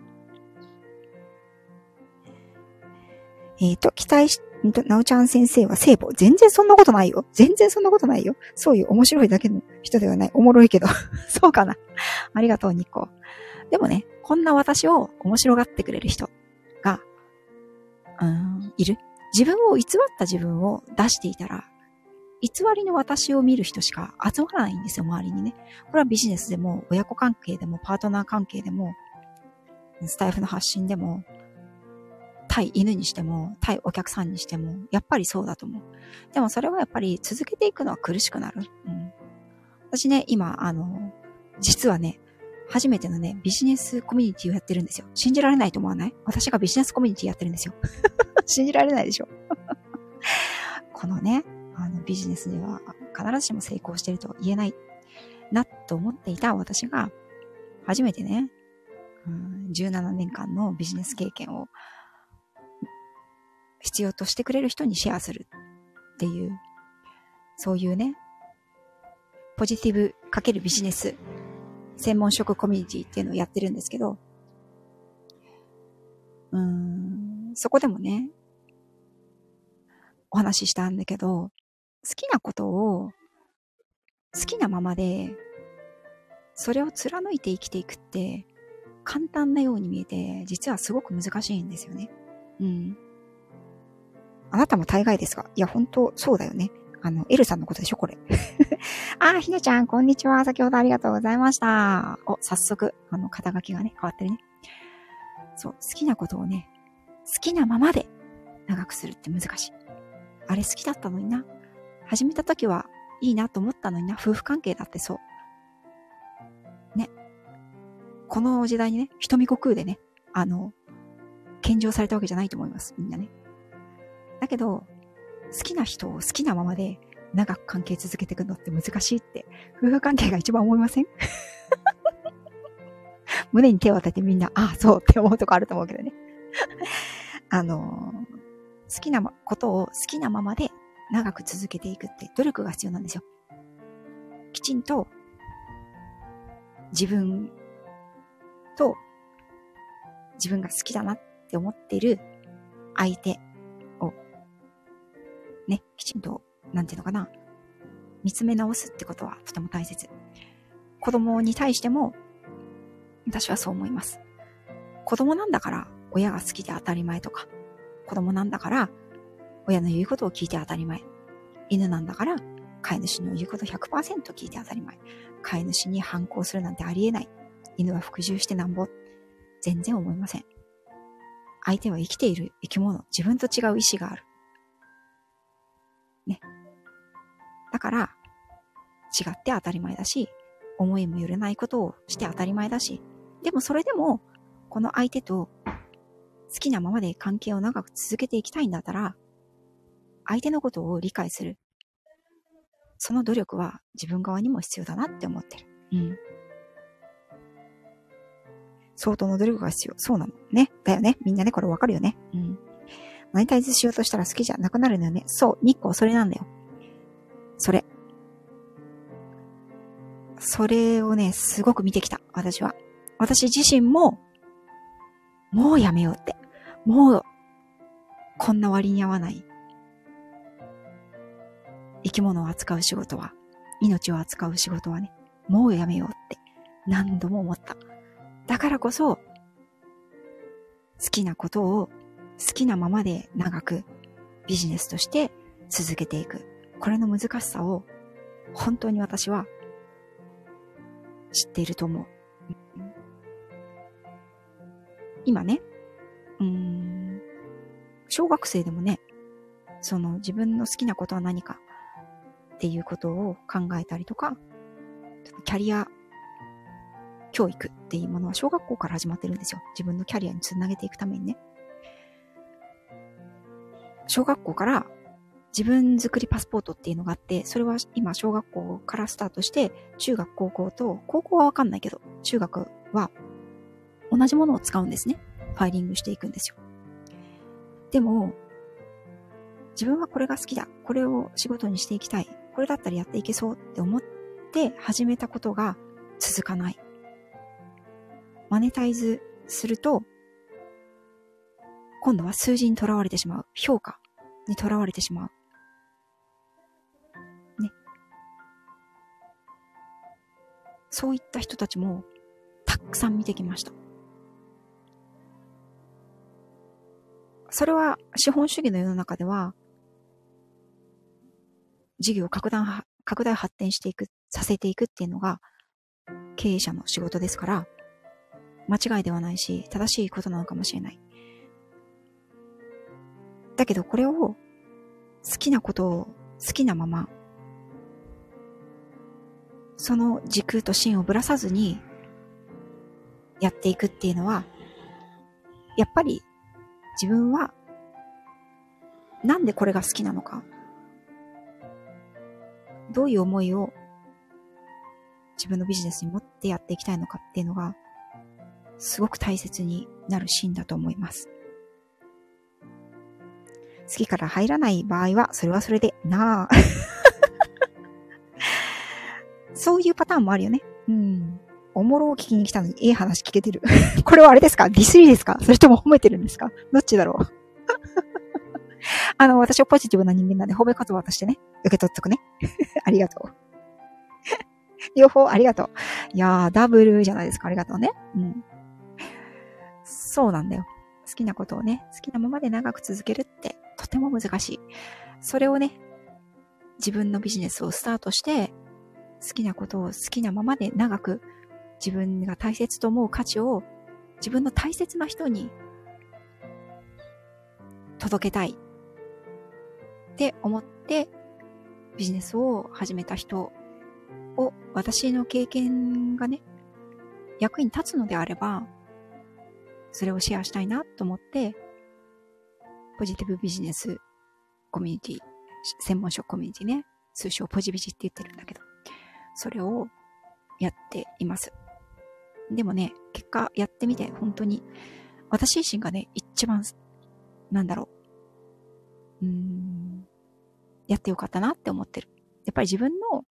期待し、なおちゃん先生は聖母。全然そんなことないよ。全然そんなことないよ。そういう面白いだけの人ではない。おもろいけど。そうかな。ありがとう、ニコ。でもね、こんな私を面白がってくれる人が、いる。自分を偽った自分を出していたら、偽りの私を見る人しか集まらないんですよ、周りにね。これはビジネスでも、親子関係でも、パートナー関係でも、スタイフの発信でも、対犬にしても、対お客さんにしても、やっぱりそうだと思う。でもそれはやっぱり続けていくのは苦しくなる。私ね、今、実はね、初めてのね、ビジネスコミュニティをやってるんですよ。信じられないと思わない？私がビジネスコミュニティやってるんですよ。信じられないでしょ。このね、ビジネスでは必ずしも成功していると言えないなと思っていた私が、初めてね、17年間のビジネス経験を必要としてくれる人にシェアするっていう、そういうね、ポジティブ×ビジネス専門職コミュニティっていうのをやってるんですけど、そこでもね、お話ししたんだけど、好きなことを好きなままで、それを貫いて生きていくって簡単なように見えて、実はすごく難しいんですよね。あなたも大概ですか？いや、本当そうだよね。エルさんのことでしょ、これ。ひなちゃん、こんにちは。先ほどありがとうございました。早速、肩書きがね、変わってるね。そう、好きなことをね、好きなままで長くするって難しい。あれ好きだったのにな。始めた時はいいなと思ったのにな。夫婦関係だってそう。ね。この時代にね、瞳悟空でね、献上されたわけじゃないと思います。みんなね。だけど、好きな人を好きなままで長く関係続けていくのって難しいって、夫婦関係が一番思いません？胸に手を当ててみんな、そうって思うとこあると思うけどね。好きなことを好きなままで長く続けていくって努力が必要なんですよ。きちんと自分と自分が好きだなって思っている相手をね、きちんと、なんていうのかな、見つめ直すってことはとても大切。子供に対しても私はそう思います。子供なんだから親が好きで当たり前とか、子供なんだから親の言うことを聞いて当たり前。犬なんだから飼い主の言うこと 100% 聞いて当たり前。飼い主に反抗するなんてありえない。犬は服従してなんぼ。全然思いません。相手は生きている生き物。自分と違う意志がある。ね。だから違って当たり前だし、思いもよれないことをして当たり前だし、でもそれでもこの相手と好きなままで関係を長く続けていきたいんだったら、相手のことを理解する。その努力は自分側にも必要だなって思ってる。うん。相当の努力が必要。そうなの。ね。だよね。みんなね、これわかるよね。うん。マネタイズしようとしたら好きじゃなくなるのよね。そう。日光それなんだよ。それ。それをね、すごく見てきた。私は。私自身も、もうやめようって。もう、こんな割に合わない。生き物を扱う仕事は、命を扱う仕事はね、もうやめようって何度も思った。だからこそ、好きなことを好きなままで長くビジネスとして続けていく。これの難しさを本当に私は知っていると思う。今ね、小学生でもね、その自分の好きなことは何かっていうことを考えたりとか、キャリア教育っていうものは小学校から始まってるんですよ。自分のキャリアにつなげていくためにね。小学校から自分作りパスポートっていうのがあって、それは今小学校からスタートして、中学高校と、高校はわかんないけど、中学は同じものを使うんですね。ファイリングしていくんですよ。でも、自分はこれが好きだ。これを仕事にしていきたい。これだったらやっていけそうって思って始めたことが続かない。マネタイズすると、今度は数字にとらわれてしまう。評価にとらわれてしまう。ね。そういった人たちもたくさん見てきました。それは資本主義の世の中では、事業を拡大発展していく、させていくっていうのが経営者の仕事ですから、間違いではないし、正しいことなのかもしれない。だけどこれを好きなことを好きなまま、その軸と芯をぶらさずにやっていくっていうのは、やっぱり自分はなんでこれが好きなのか、どういう思いを自分のビジネスに持ってやっていきたいのかっていうのがすごく大切になるシーンだと思います。好きから入らない場合はそれはそれでなあそういうパターンもあるよね。おもろを聞きに来たのに話聞けてるこれはあれですか？ディスリーですか？それとも褒めてるんですか？どっちだろう私はポジティブな人間なんで褒め言葉としてね、受け取っとくねありがとう両方ありがとう。いやー、ダブルじゃないですか。ありがとうね。そうなんだよ。好きなことをね、好きなままで長く続けるってとても難しい。それをね、自分のビジネスをスタートして、好きなことを好きなままで長く自分が大切と思う価値を自分の大切な人に届けたいって思ってビジネスを始めた人を、私の経験がね、役に立つのであれば、それをシェアしたいなと思って、ポジティブビジネスコミュニティ、専門職コミュニティね、通称ポジビジって言ってるんだけど、それをやっています。でもね、結果やってみて本当に、私自身がね、一番、やってよかったなって思ってる。やっぱり自分の、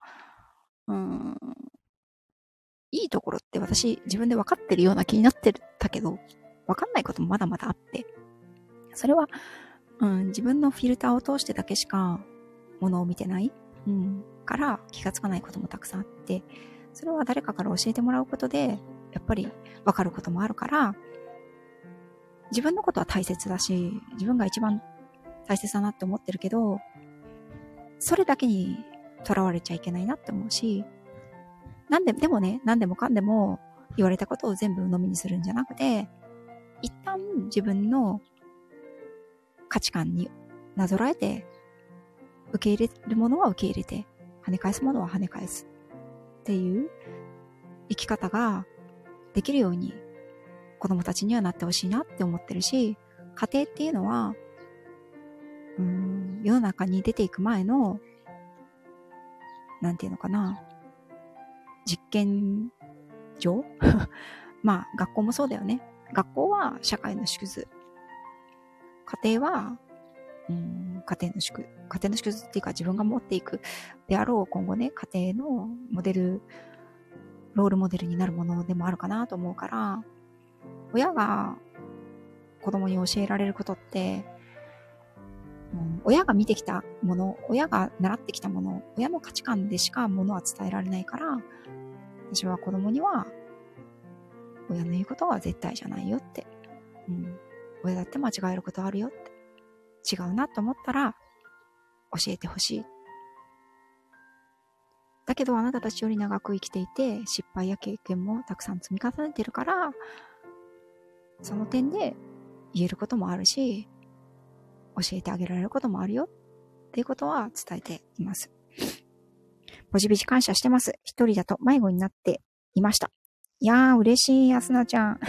いいところって私自分で分かってるような気になってたけど、分かんないこともまだまだあって、それは、自分のフィルターを通してだけしかものを見てない、から気がつかないこともたくさんあって、それは誰かから教えてもらうことでやっぱり分かることもあるから、自分のことは大切だし、自分が一番大切だなって思ってるけど、それだけにとらわれちゃいけないなって思うし、でもね、何でもかんでも言われたことを全部鵜呑みにするんじゃなくて、一旦自分の価値観になぞらえて、受け入れるものは受け入れて、跳ね返すものは跳ね返すっていう生き方ができるように子供たちにはなってほしいなって思ってるし、家庭っていうのは、世の中に出ていく前の、なんていうのかな、実験場まあ、学校もそうだよね。学校は社会の縮図。家庭は、家庭の縮図っていうか自分が持っていくであろう今後ね、家庭のロールモデルになるものでもあるかなと思うから、親が子供に教えられることって、親が見てきたもの、親が習ってきたもの、親の価値観でしかものは伝えられないから、私は子供には、親の言うことは絶対じゃないよって。親だって間違えることあるよって。違うなと思ったら、教えてほしい。だけどあなたたちより長く生きていて、失敗や経験もたくさん積み重ねてるから、その点で言えることもあるし、教えてあげられることもあるよっていうことは伝えています。ポジビジ感謝してます。一人だと迷子になっていました。いやー嬉しい、アスナちゃん。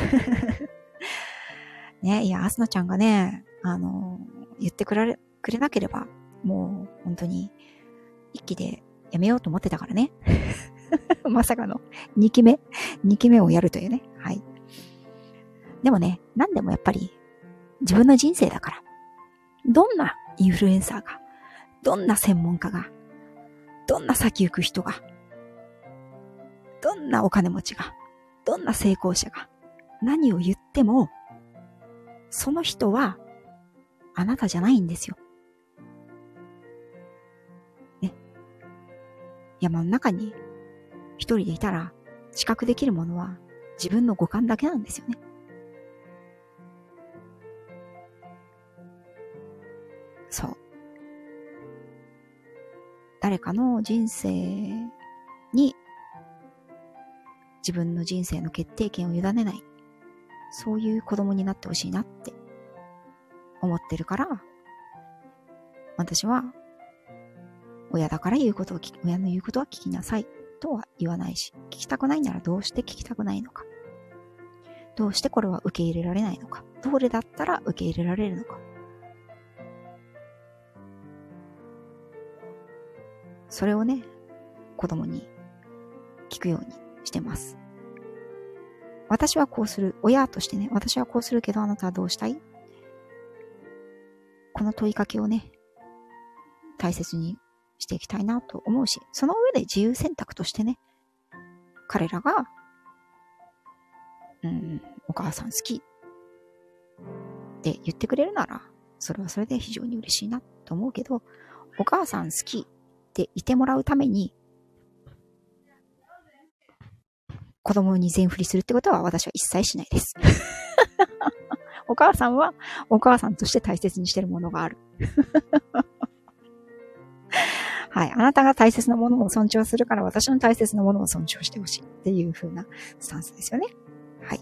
ね、いや、アスナちゃんがね、言ってくれなければ、もう本当に一気でやめようと思ってたからね。まさかの2期目をやるというね。はい。でもね、何でもやっぱり自分の人生だから、どんなインフルエンサーが、どんな専門家が、どんな先行く人が、どんなお金持ちが、どんな成功者が、何を言っても、その人は、あなたじゃないんですよ。ね。山の中に、一人でいたら、知覚できるものは、自分の五感だけなんですよね。そう。誰かの人生に自分の人生の決定権を委ねない、そういう子供になってほしいなって思ってるから、私は親だから親の言うことは聞きなさいとは言わないし、聞きたくないならどうして聞きたくないのか、どうしてこれは受け入れられないのか、どれだったら受け入れられるのか、それをね、子供に聞くようにしてます。私はこうする。親としてね、私はこうするけどあなたはどうしたい？この問いかけをね、大切にしていきたいなと思うし、その上で自由選択としてね、彼らが、お母さん好きって言ってくれるなら、それはそれで非常に嬉しいなと思うけど、お母さん好きっていてもらうために、子供に全振りするってことは私は一切しないです。お母さんはお母さんとして大切にしてるものがある。はい。あなたが大切なものを尊重するから私の大切なものを尊重してほしいっていう風なスタンスですよね。はい。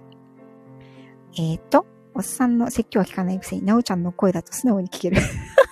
おっさんの説教は聞かないくせに、なおちゃんの声だと素直に聞ける。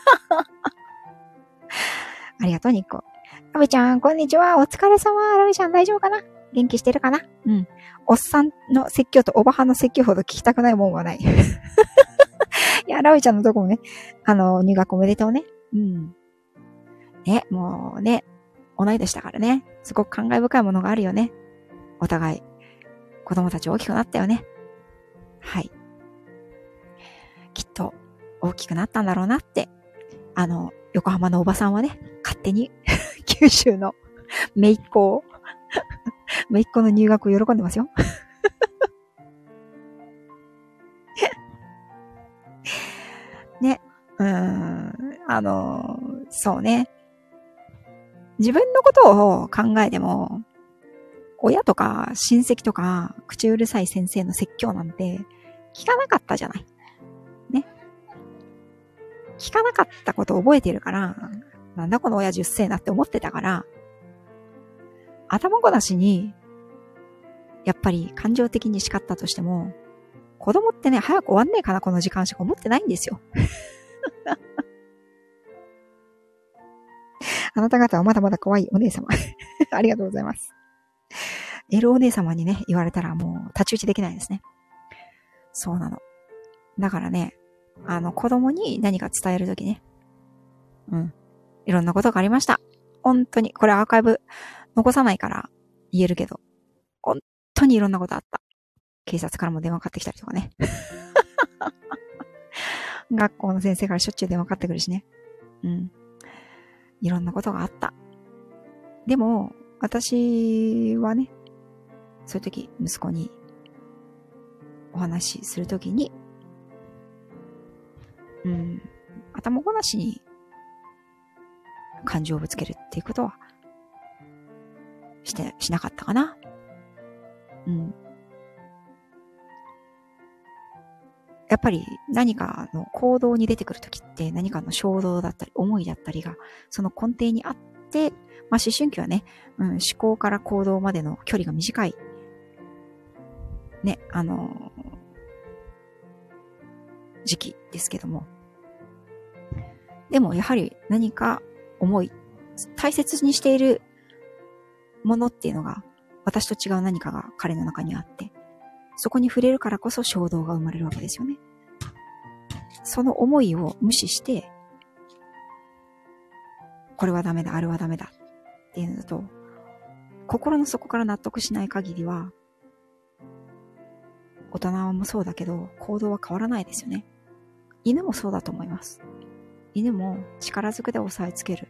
ありがとう、ニッコ。ラビちゃん、こんにちは。お疲れ様。ラビちゃん大丈夫かな？元気してるかな？おっさんの説教とおばはんの説教ほど聞きたくないもんはない。いや、ラビちゃんのとこもね、入学おめでとうね。ね、もうね、同い年だからね、すごく感慨深いものがあるよね。お互い、子供たち大きくなったよね。はい。きっと、大きくなったんだろうなって、横浜のおばさんはね、勝手に、九州の姪っ子の入学を喜んでますよ。ね。そうね。自分のことを考えても、親とか親戚とか口うるさい先生の説教なんて聞かなかったじゃない。ね。聞かなかったことを覚えてるから、なんだこの親父うっせえなって思ってたから、頭ごなしに、やっぱり感情的に叱ったとしても、子供ってね、早く終わんねえかなこの時間しか思ってないんですよ。あなた方はまだまだ可愛いお姉様。ありがとうございます。エロお姉様にね、言われたらもう太刀打ちできないですね。 そうなの。だからね、子供に何か伝えるときね。いろんなことがありました。本当に。これアーカイブ残さないから言えるけど。本当にいろんなことあった。警察からも電話かかってきたりとかね。学校の先生からしょっちゅう電話かかってくるしね。いろんなことがあった。でも、私はね、そういう時、息子にお話しするときに、頭ごなしに感情をぶつけるっていうことは、しなかったかな。やっぱり何かの行動に出てくるときって何かの衝動だったり思いだったりがその根底にあって、思春期はね、思考から行動までの距離が短い。ね、時期ですけども。でもやはり何か思い、大切にしているものっていうのが私と違う何かが彼の中にあって、そこに触れるからこそ衝動が生まれるわけですよね。その思いを無視して、これはダメだ、あれはダメだっていうのだと、心の底から納得しない限りは、大人もそうだけど、行動は変わらないですよね。犬もそうだと思います。犬も力ずくで押さえつける。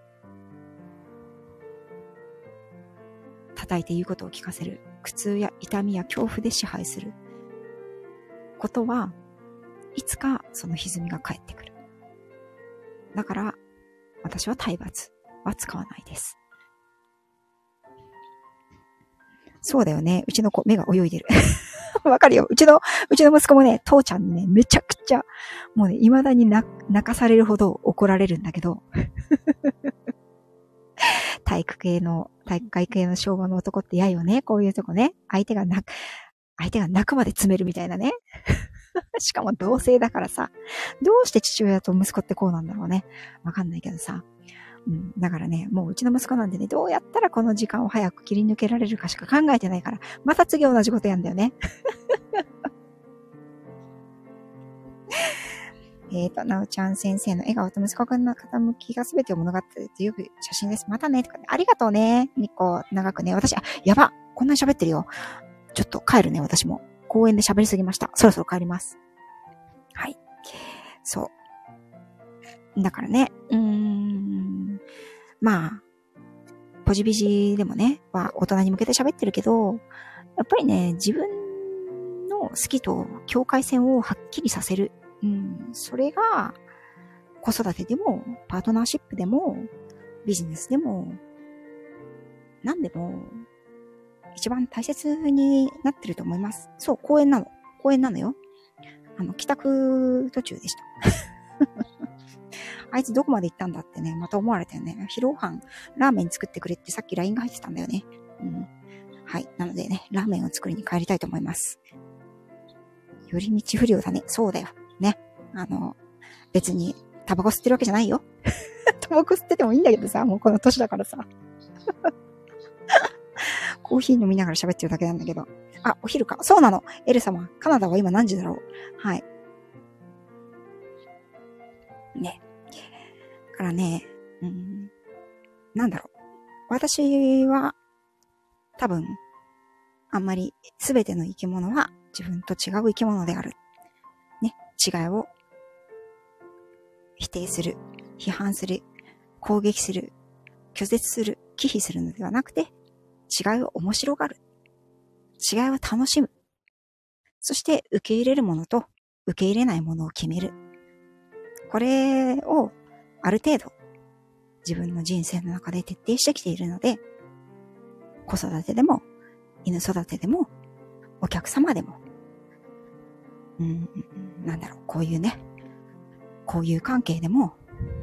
叩いて言うことを聞かせる。苦痛や痛みや恐怖で支配することはいつかその歪みが返ってくる。だから私は体罰は使わないです。そうだよね。うちの子目が泳いでる。わかるよ。うちの息子もね、父ちゃんにね、めちゃくちゃもうね、未だに泣かされるほど怒られるんだけど体育会系の昭和の男って嫌よね。こういうとこね。相手が泣くまで詰めるみたいなね。しかも同性だからさ。どうして父親と息子ってこうなんだろうね。わかんないけどさ。だからね、もううちの息子なんでね、どうやったらこの時間を早く切り抜けられるかしか考えてないから、また次同じことやんだよね。なおちゃん先生の笑顔と息子くんの傾きが全てを物語っていう写真です。またね、とかね。ありがとうね。ニコ、長くね。私、やば。こんなに喋ってるよ。ちょっと帰るね、私も。公園で喋りすぎました。そろそろ帰ります。はい。そう。だからね、まあ、ポジビジでもね、は大人に向けて喋ってるけど、やっぱりね、自分の好きと境界線をはっきりさせる。それが、子育てでも、パートナーシップでも、ビジネスでも、何でも、一番大切になってると思います。そう、公園なのよ。帰宅途中でした。あいつどこまで行ったんだってね、また思われたよね。昼ご飯、ラーメン作ってくれってさっき LINE が入ってたんだよね。はい。なのでね、ラーメンを作りに帰りたいと思います。寄り道不良だね。そうだよ。ね。別に、タバコ吸ってるわけじゃないよ。タバコ吸っててもいいんだけどさ、もうこの年だからさ。コーヒー飲みながら喋ってるだけなんだけど。あ、お昼か。そうなの。エル様。カナダは今何時だろう。はい。ね。だからね、なんだろう。私は、多分、あんまり全ての生き物は自分と違う生き物である。ね。違いを否定する、批判する、攻撃する、拒絶する、忌避するのではなくて、違いを面白がる。違いを楽しむ。そして受け入れるものと受け入れないものを決める。これをある程度自分の人生の中で徹底してきているので、子育てでも犬育てでもお客様でも、なんだろう、こういうね、こういう関係でも、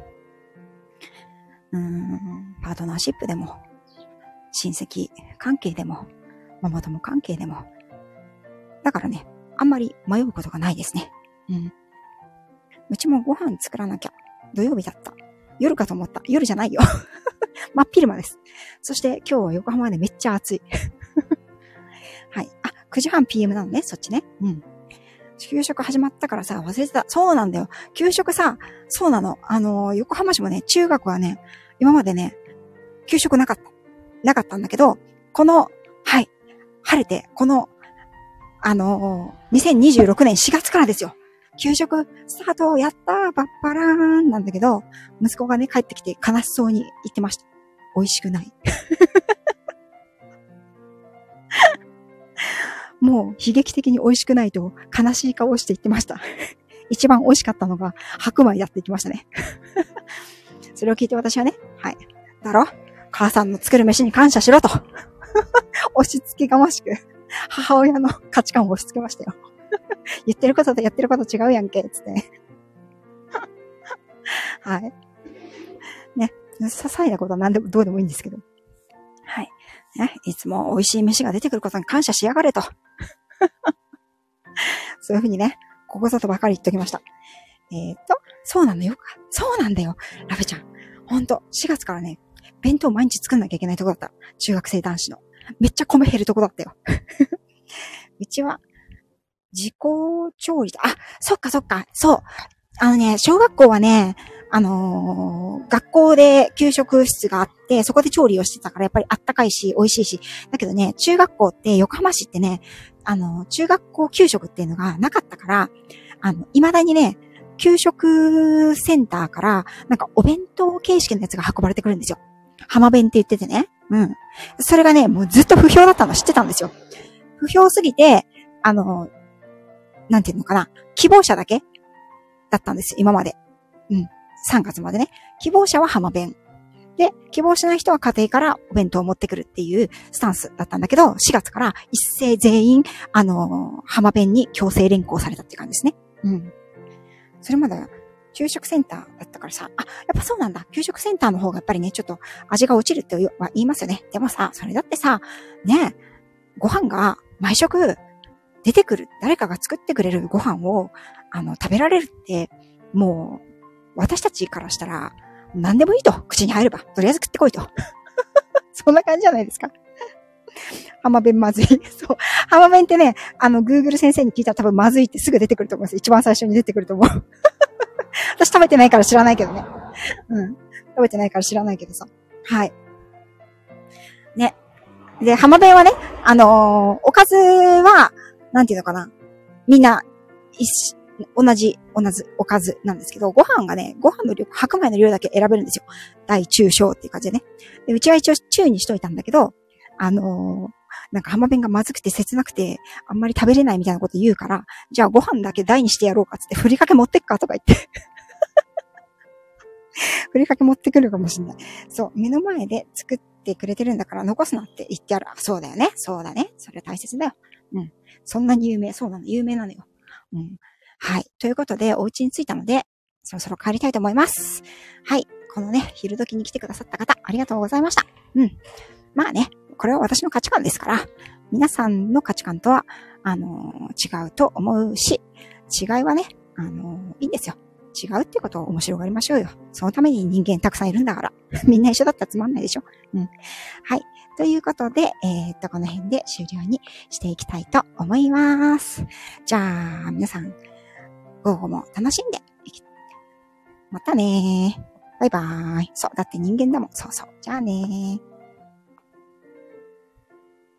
パートナーシップでも、親戚関係でも、ママ友関係でも。だからね、あんまり迷うことがないですね。うちもご飯作らなきゃ。土曜日だった。夜かと思った。夜じゃないよ。真っ昼間です。そして今日は横浜でめっちゃ暑い。はい。9時半 PM なのね、そっちね。 給食始まったからさ、忘れてた。そうなんだよ。給食さ、そうなの。横浜市もね、中学はね、今までね、給食なかった。なかったんだけど、はい、晴れて、2026年4月からですよ。給食スタートやったーバッパラーンなんだけど、息子がね、帰ってきて悲しそうに言ってました。美味しくない。もう悲劇的に美味しくないと悲しい顔をして言ってました。一番美味しかったのが白米だって言ってましたね。それを聞いて私はね、はい。だろ？母さんの作る飯に感謝しろと。押し付けがましく、母親の価値観を押し付けましたよ。言ってることとやってること違うやんけ、つって。はい。ね。些細なことは何でもどうでもいいんですけど。はい。ね。いつも美味しい飯が出てくることに感謝しやがれと。そういうふうにね、ここぞとばかり言っときました。そうなのよ。そうなんだよ。ラベちゃん。ほんと、4月からね、弁当毎日作んなきゃいけないとこだった。中学生男子の。めっちゃ米減るとこだったよ。うちは、自己調理。そっか。そう。小学校はね、学校で給食室があって、そこで調理をしてたから、やっぱりあったかいし、美味しいし。だけどね、中学校って、横浜市ってね、中学校給食っていうのがなかったから、未だにね、給食センターから、なんかお弁当形式のやつが運ばれてくるんですよ。浜弁って言っててね。うん。それがね、もうずっと不評だったの知ってたんですよ。不評すぎて、なんていうのかな。希望者だけだったんです、今まで。うん。3月までね。希望者は浜弁。で、希望しない人は家庭からお弁当を持ってくるっていうスタンスだったんだけど、4月から一斉全員、浜弁に強制連行されたって感じですね。うん。それまでは、給食センターだったからさ、やっぱそうなんだ。給食センターの方がやっぱりね、ちょっと味が落ちるっては言いますよね。でもさ、それだってさ、ね、ご飯が毎食出てくる、誰かが作ってくれるご飯を、食べられるって、もう、私たちからしたら、何でもいいと。口に入れば。とりあえず食ってこいと。そんな感じじゃないですか。浜弁まずい。そう。浜弁ってね、Google 先生に聞いたら多分まずいってすぐ出てくると思います。一番最初に出てくると思う。私食べてないから知らないけどね。うん。食べてないから知らないけどさ。はい。ね。で、浜弁はね、おかずは、なんていうのかな。みんな、同じおかずなんですけど、ご飯の量、白米の量だけ選べるんですよ。大中小っていう感じでね。で、うちは一応中にしといたんだけど、なんか浜弁がまずくて切なくて、あんまり食べれないみたいなこと言うから、じゃあご飯だけ大にしてやろうかつって、ふりかけ持ってっかとか言って。ふりかけ持ってくるかもしれない。そう、目の前で作ってくれてるんだから残すなって言ってやる。そうだよね。そうだね。それ大切だよ。うん。そんなに有名。そうなの。有名なのよ。うん。はい。ということで、お家に着いたので、そろそろ帰りたいと思います。はい。このね、昼時に来てくださった方、ありがとうございました。うん。まあね、これは私の価値観ですから、皆さんの価値観とは、違うと思うし、違いはね、いいんですよ。違うってことを面白がりましょうよ。そのために人間たくさんいるんだから。みんな一緒だったらつまんないでしょ。うん。はい。ということで、この辺で終了にしていきたいと思います。じゃあ、皆さん、午後も楽しんでまたねー。バイバーイ。そう、だって人間だもん。そうそう。じゃあねー。